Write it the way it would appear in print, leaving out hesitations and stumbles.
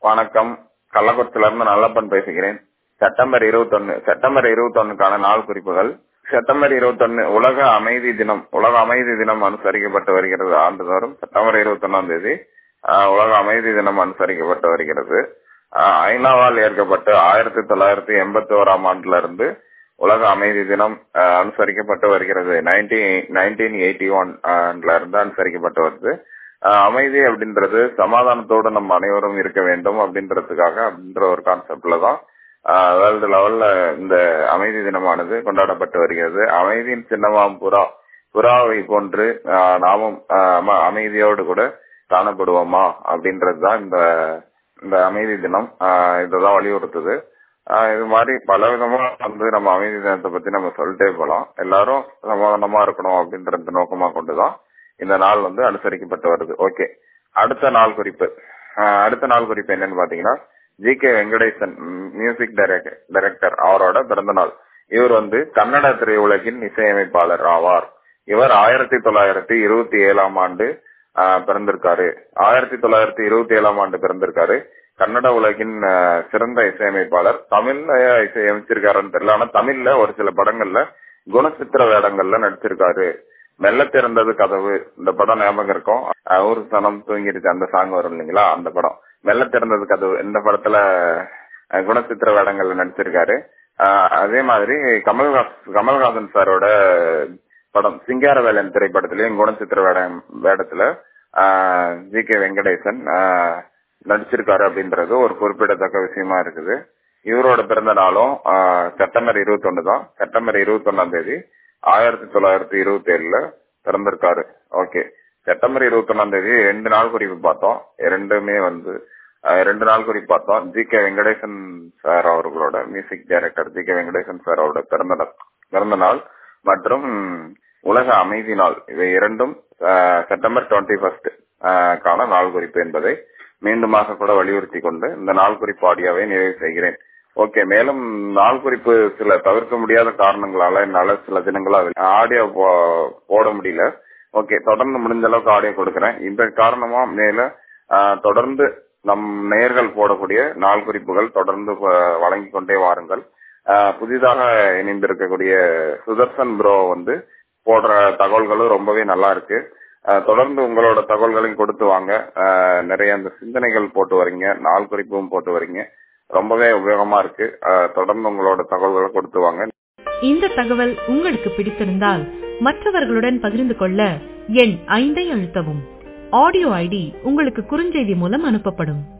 வணக்கம். கள்ளக்குறிச்சியிலிருந்து நல்லப்பன் பேசுகிறேன். செப்டம்பர் 21க்கான நாள் குறிப்புகள். செப்டம்பர் 21 உலக அமைதி தினம். உலக அமைதி தினம் அனுசரிக்கப்பட்டு வருகிறது. ஆண்டுதோறும் செப்டம்பர் 21ஆம் தேதி உலக அமைதி தினம் அனுசரிக்கப்பட்டு வருகிறது. ஐநாவால் ஏற்கப்பட்டு 1981ஆம் ஆண்டுல இருந்து உலக அமைதி தினம் அனுசரிக்கப்பட்டு வருகிறது. 1981 இருந்து அனுசரிக்கப்பட்டு வருது. அமைதி அப்படின்றது சமாதானத்தோடு நம்ம அனைவரும் இருக்க வேண்டும் அப்படின்ற ஒரு கான்செப்ட்ல தான் வேர்ல்டு லெவல்ல இந்த அமைதி தினமானது கொண்டாடப்பட்டு வருகிறது. அமைதியின் சின்னமாம் புறாவை போன்று நாமும் அமைதியோடு கூட காணப்படுவோமா அப்படின்றதுதான் இந்த அமைதி தினம் இததான் வலியுறுத்துது. இது மாதிரி பல விதமா நம்ம அமைதி தினத்தை பத்தி நம்ம சொல்லிட்டே போலாம். எல்லாரும் சமாதானமா இருக்கணும் அப்படின்ற நோக்கமா கொண்டுதான் இந்த நாள் அனுசரிக்கப்பட்டு வருது. ஓகே, அடுத்த நாள் குறிப்பு என்னன்னு பாத்தீங்கன்னா ஜி.கே. வெங்கடேசன் மியூசிக் டைரக்டர் அவரோட பிறந்த நாள். இவர் கன்னட திரையுலகின் இசையமைப்பாளர் ஆவார். இவர் 1927ஆம் ஆண்டு பிறந்திருக்காரு. 1927ஆம் ஆண்டு பிறந்திருக்காரு. கன்னட உலகின் சிறந்த இசையமைப்பாளர். தமிழ்ல இசையமைச்சிருக்காருன்னு தெரியல, ஆனா தமிழ்ல ஒரு சில படங்கள்ல குணச்சித்திர வேடங்கள்ல நடிச்சிருக்காரு. மெல்ல திறந்தது கதவு, இந்த படம் ஞாபகம் இருக்கும். ஒரு சனம் தூங்கிருச்சு அந்த சாங் வரும் இல்லைங்களா, அந்த படம் மெல்ல திறந்தது கதவு. இந்த படத்துல குணச்சித்திர வேடங்கள்ல நடிச்சிருக்காரு. அதே மாதிரி கமல்ஹாசன் சாரோட படம் சிங்காரவேலன் திரைப்படத்திலயும் குணச்சித்திர வேடத்துல ஜி.கே. வெங்கடேசன் நடிச்சிருக்காரு அப்படின்றது ஒரு குறிப்பிடத்தக்க விஷயமா இருக்குது. இவரோட பிறந்த நாளும் செப்டம்பர் 21 தான். செப்டம்பர் 21ஆம் தேதி 1927ல பிறந்திருக்காரு. ஓகே, செப்டம்பர் 21ஆம் தேதி 2 நாள் குறிப்பு பார்த்தோம். ரெண்டு நாள் குறிப்பு பார்த்தோம். ஜி.கே. வெங்கடேசன் சார் அவர்களோட music director G K. Venkatesan sir அவரோட பிறந்த நாள் மற்றும் உலக அமைதி நாள், இவை இரண்டும் செப்டம்பர் 21 கான நாள் குறிப்பு என்பதை மீண்டுமாக கூட வலியுறுத்தி கொண்டு இந்த நாள் குறிப்பு ஆடியோவை நிறைவு செய்கிறேன். ஓகே, மேலும் நாள் குறிப்பு சில தவிர்க்க முடியாத காரணங்களால என்னால சில தினங்களா ஆடியோ போட முடியல. ஓகே, தொடர்ந்து முடிஞ்ச அளவுக்கு ஆடியோ கொடுக்கிறேன். இந்த காரணமா மேல தொடர்ந்து நம் நேயர்கள் போடக்கூடிய நாள் குறிப்புகள் தொடர்ந்து வழங்கி கொண்டே வாருங்கள். புதிதாக இணைந்திருக்கக்கூடிய சுதர்சன் ப்ரோ போடுற தகவல்களும் ரொம்பவே நல்லா இருக்கு. தொடர்ந்து உங்களோட தகவல்களையும் கொடுத்து வாங்க. நிறைய அந்த சிந்தனைகள் போட்டு வரீங்க, நாள் குறிப்பும் போட்டு வரீங்க, ரொம்பவே உபயோகமா இருக்கு. தொடர்ந்து உங்களோட தகவல்களை கொடுத்து வாங்க. இந்த தகவல் உங்களுக்கு பிடித்திருந்தால் மற்றவர்களுடன் பகிர்ந்து கொள்ள எண் 5 அழுத்தவும். ஆடியோ ஐடி உங்களுக்கு குறுஞ்செய்தி மூலம் அனுப்பப்படும்.